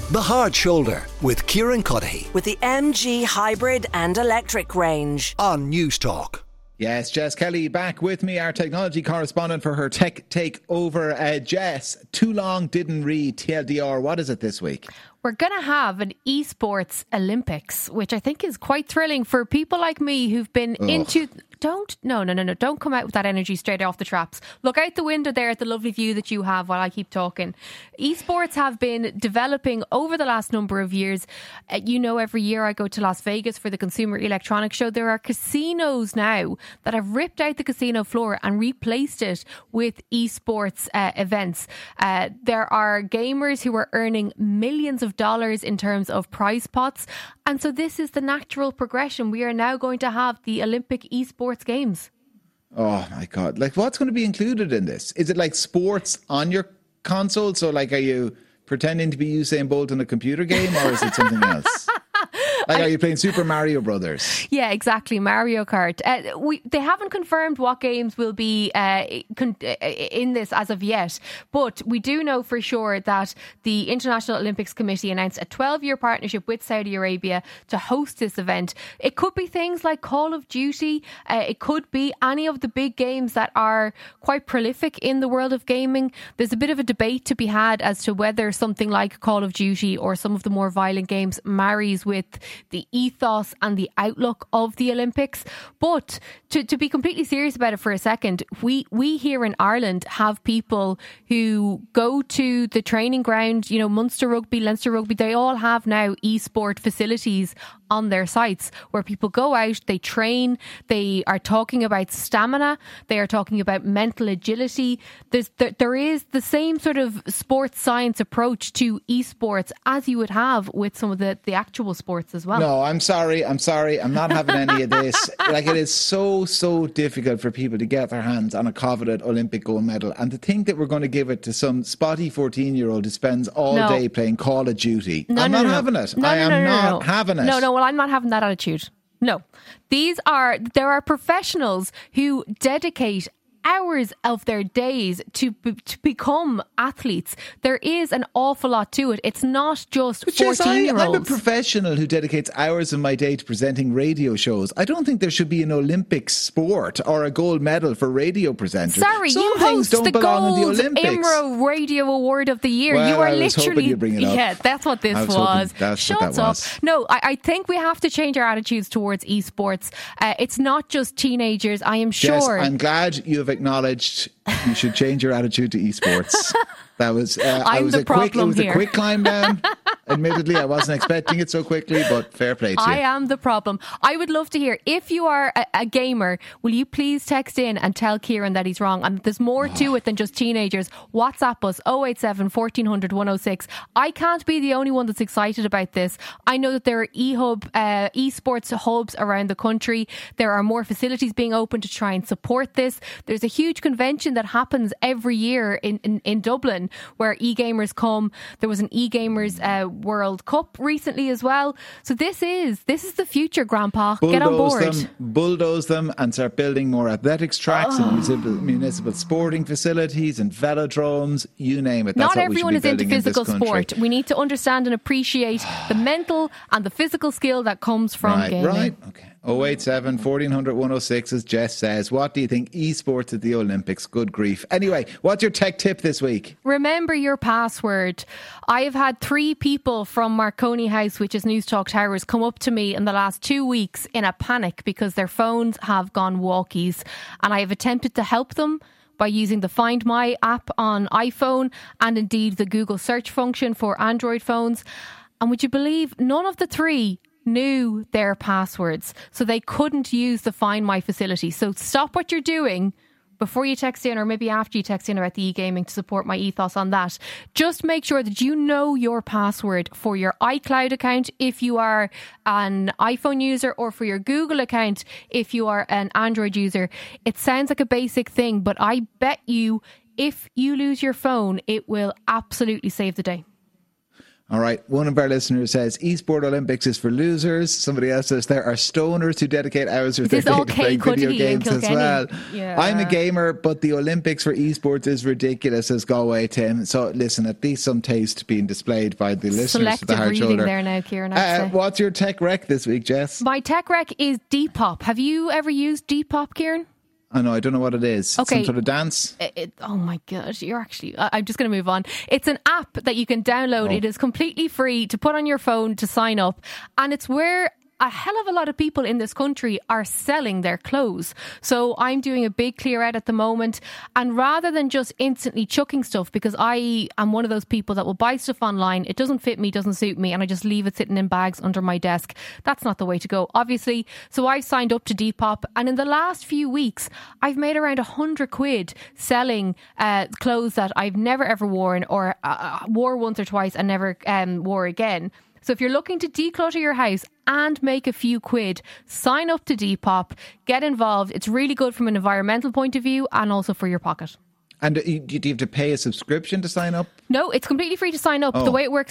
The Hard Shoulder with Kieran Cuddihy with the MG hybrid and electric range on News Talk. Yes, Jess Kelly back with me, our technology correspondent for her Tech Takeover. Jess, too long didn't read TLDR. What is it this week? We're going to have an esports Olympics, which I think is quite thrilling for people like me who've been into... Don't come out with that energy straight off the traps. Look out the window there at the lovely view that you have while I keep talking. Esports have been developing over the last number of years. Every year I go to Las Vegas for the Consumer Electronics Show. There are casinos now that have ripped out the casino floor and replaced it with esports events. There are gamers who are earning millions of dollars in terms of prize pots. And so this is the natural progression. We are now going to have the Olympic esports games. Oh my God. Like, what's going to be included in this? Is it like sports on your console? So like, are you pretending to be Usain Bolt in a computer game, or is it something else? Like, are you playing Super Mario Brothers? Yeah, exactly. Mario Kart. They haven't confirmed what games will be in this as of yet, but we do know for sure that the International Olympics Committee announced a 12-year partnership with Saudi Arabia to host this event. It could be things like Call of Duty. It could be any of the big games that are quite prolific in the world of gaming. There's a bit of a debate to be had as to whether something like Call of Duty or some of the more violent games marries with the ethos and the outlook of the Olympics. But to be completely serious about it for a second, we here in Ireland have people who go to the training ground, Munster Rugby, Leinster Rugby, they all have now e-sport facilities on their sites where people go out, they train, they are talking about stamina, they are talking about mental agility. There is the same sort of sports science approach to esports as you would have with some of the actual sports as well. No, I'm sorry. I'm not having any of this. Like, it is so difficult for people to get their hands on a coveted Olympic gold medal. And to think that we're going to give it to some spotty 14-year-old who spends all day playing Call of Duty. I'm not having it. I am not having it. No, well, I'm not having that attitude. No. There are professionals who dedicate hours of their days to become athletes. There is an awful lot to it. It's not just 14-year-olds. I'm a professional who dedicates hours of my day to presenting radio shows. I don't think there should be an Olympic sport or a gold medal for radio presenters. Sorry, you host the Gold IMRO Radio Award of the Year. Well, you are I was hoping you'd bring it up. Yeah, that's what this was. Shut up. No, I think we have to change our attitudes towards esports. It's not just teenagers, I am sure. Yes, I'm glad you have acknowledged you should change your attitude to esports. That was a quick climb down. Admittedly, I wasn't expecting it so quickly, but fair play to you. I am the problem. I would love to hear, if you are a gamer, will you please text in and tell Kieran that he's wrong? And there's more to it than just teenagers. WhatsApp us 087 1400 106. I can't be the only one that's excited about this. I know that there are esports hubs around the country. There are more facilities being opened to try and support this. There's a huge convention that happens every year in Dublin where e-gamers come. There was an e-gamers World Cup recently as well. So this is the future, Grandpa. Get on board. Bulldoze them and start building more athletics tracks and municipal sporting facilities and velodromes, you name it. That's Not everyone is into physical sport. We need to understand and appreciate the mental and the physical skill that comes from gaming. Right, okay. 087 1400 106, as Jess says. What do you think? Esports at the Olympics. Good grief. Anyway, what's your tech tip this week? Remember your password. I have had 3 people from Marconi House, which is News Talk Towers, come up to me in the last 2 weeks in a panic because their phones have gone walkies. And I have attempted to help them by using the Find My app on iPhone and indeed the Google search function for Android phones. And would you believe none of the 3 knew their passwords, so they couldn't use the Find My facility. So stop what you're doing before you text in, or maybe after you text in about the e-gaming, to support my ethos on that. Just make sure that you know your password for your iCloud account if you are an iPhone user, or for your Google account if you are an Android user. It sounds like a basic thing, but I bet you if you lose your phone, it will absolutely save the day. All right. One of our listeners says, Esport Olympics is for losers. Somebody else says there are stoners who dedicate hours of their day to playing video games as well. Yeah. I'm a gamer, but the Olympics for esports is ridiculous, says Galway Tim. So listen, at least some taste being displayed by the listeners Selective to the hard reading shoulder. there now, Kieran. What's your tech rec this week, Jess? My tech rec is Depop. Have you ever used Depop, Kieran? I know, I don't know what it is. Okay. Some sort of dance? Oh my God, you're actually... I'm just going to move on. It's an app that you can download. It is completely free to put on your phone to sign up. And it's where a hell of a lot of people in this country are selling their clothes. So I'm doing a big clear out at the moment. And rather than just instantly chucking stuff, because I am one of those people that will buy stuff online, it doesn't fit me, doesn't suit me, and I just leave it sitting in bags under my desk. That's not the way to go, obviously. So I've signed up to Depop, and in the last few weeks, I've made around 100 quid selling clothes that I've never ever worn, or wore once or twice and never wore again. So if you're looking to declutter your house and make a few quid, sign up to Depop, get involved. It's really good from an environmental point of view and also for your pocket. And do you have to pay a subscription to sign up? No, it's completely free to sign up. The way it works